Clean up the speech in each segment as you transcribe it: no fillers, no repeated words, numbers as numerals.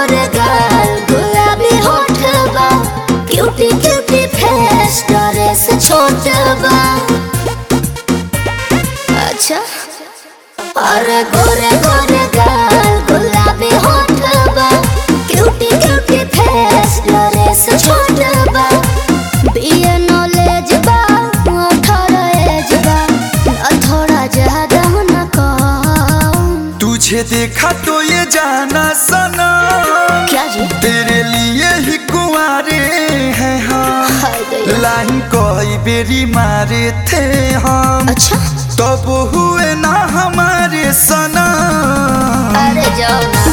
गोरे गाल गुलाबी होठ बा, क्यूटी क्यूटी फेस डरे से छोट बा। अच्छा अरे गोरे गोरे गाल गुलाबी होठ बा, क्यूटी क्यूटी फेस डरे से छोट बा। बीए नॉलेज बा 18 एज बा, न थोड़ा ज्यादा न कम। तुझे देखा तो ये जाना सनम, क्या जी? तेरे लिए ही कुंवारे हैं हम। लाइन कोई बेरी मारे थे हम। अच्छा तब हुए ना हमारे सनम। अरे जाओ ना।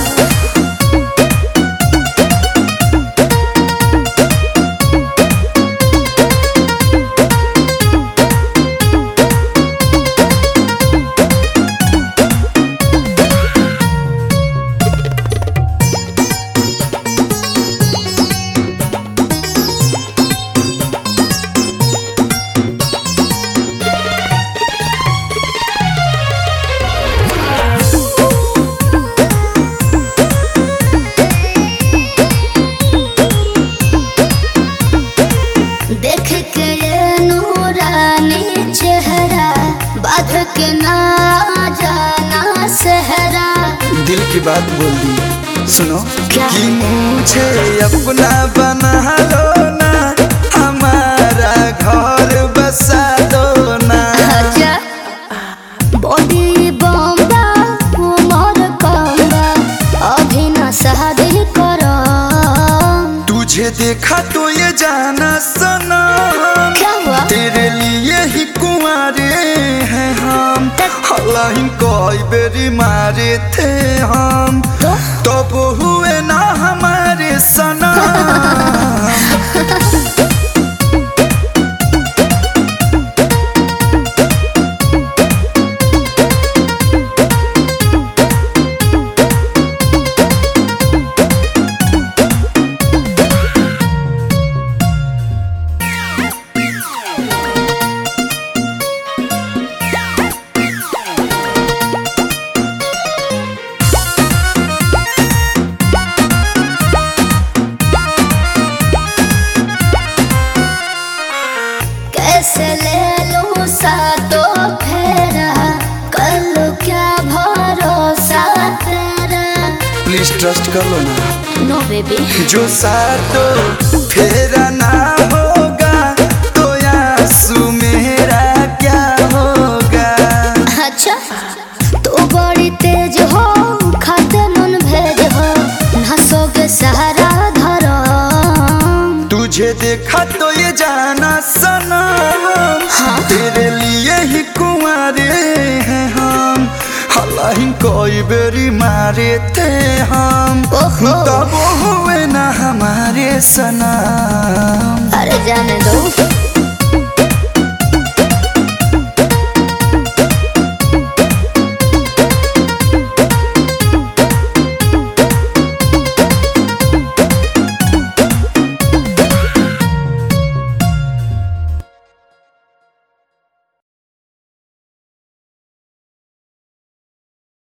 देख के ये नूरानी चेहरा, बात के ना जाना सहरा। दिल की बात बोल दी, सुनो क्या? कि मुझे अपना बना लो ना, हमारा घर बसा दो ना। अच्छा बॉडी बम्बा उमर कम्बा, अभी ना शादी करो। तुझे देखा तो ये जाना सनम, क्या हुआ? तेरे लिए ही कुंवारे हैं हम। हालांकि कोई बेरी मारे थे हम, तब हुए ना हमारे सनम। कैसे ले लूं सातों फेरा, कर लूं क्या भरोसा तेरा। प्लीज ट्रस्ट कर लो ना। नो बेबी जो सातो फेरा ना होगा तो आंसू मेरा क्या होगा। अच्छा तू बड़ी तेज हो, खाते नून भेज हो, हंसोगे सहारा धरो। तुझे देखा तो ये जाना सनम, हाँ? तेरे लिए ही कुंवारे हैं हम। हालांकि कोई बेरी मारे थे हम, ओहो। तब हुए ना हमारे सनम। अरे जाने दो।